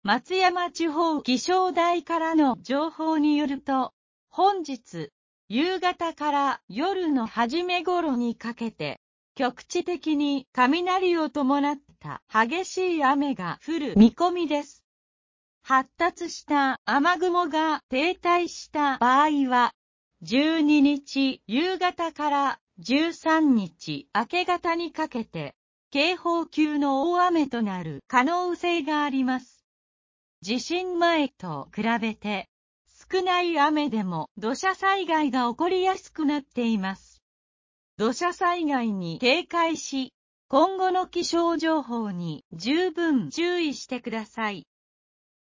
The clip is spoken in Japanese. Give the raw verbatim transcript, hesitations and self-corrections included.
松山地方気象台からの情報によると、本日、夕方から夜の初め頃にかけて、局地的に雷を伴った激しい雨が降る見込みです。発達した雨雲が停滞した場合は、じゅうににち夕方からじゅうさんにち明け方にかけて、警報級の大雨となる可能性があります。地震前と比べて、少ない雨でも土砂災害が起こりやすくなっています。土砂災害に警戒し、今後の気象情報に十分注意してください。